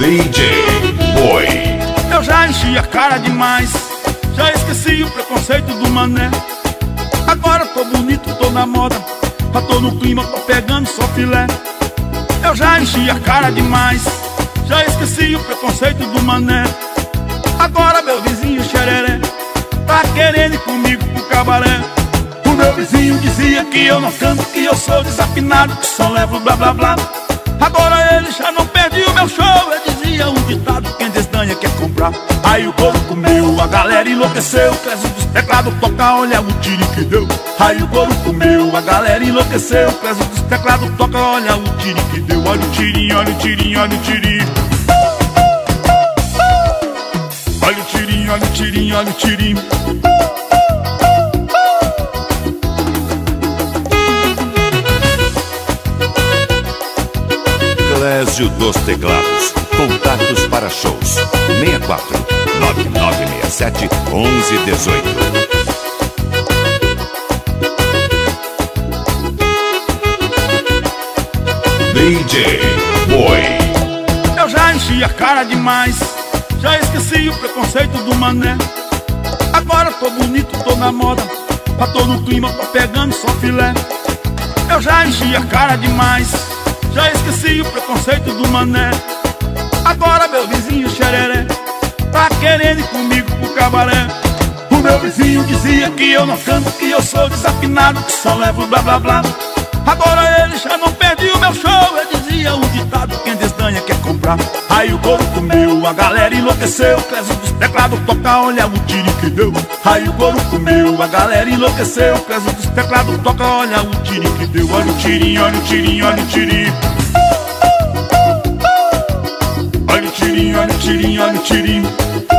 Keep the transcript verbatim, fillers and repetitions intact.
D J Boy. Eu já enchi a cara demais, já esqueci o preconceito do mané. Agora tô bonito, tô na moda, já tô no clima, tô pegando só filé. Eu já enchi a cara demais, já esqueci o preconceito do mané. Agora meu vizinho xereré tá querendo ir comigo pro cabaré. O meu vizinho dizia que eu não canto, que eu sou desafinado, que só levo blá blá blá. Agora ele já não perde o meu show. Ele dizia um ditado: quem desdanha quer comprar. Aí o couro comeu, a galera enlouqueceu. Clésio dos teclados toca, olha o tiro que deu. Aí o couro comeu, a galera enlouqueceu. Clésio dos teclados toca, olha o tiro que deu. Olha o tirinho, olha o tirinho, olha o tirinho. Olha o tirinho, olha o tirinho, olha o tirinho. Clésio dos Teclados. Contatos para shows: seis quatro nove nove seis sete um um um oito. D J Boy. Eu já enchi a cara demais, já esqueci o preconceito do mané. Agora tô bonito, tô na moda, já tô no clima, tô pegando só filé. Eu já enchi a cara demais, já esqueci o preconceito do mané. Agora meu vizinho xereré tá querendo ir comigo pro cabaré. O meu vizinho dizia que eu não canto, que eu sou desafinado, que só levo blá blá blá. Agora ele já não perde o meu show. Ele dizia um ditado: quem desdanha quer comprar. Aí o couro comeu, a galera enlouqueceu. Clésio dos teclados toca, olha o tiro que deu. Aí o couro comeu, a galera enlouqueceu. Clésio dos teclados toca, olha o tiro que deu. Olha o tirinho, olha o tirinho, olha o tirinho. Olha o tirinho, olha o tirinho, olha o tirinho.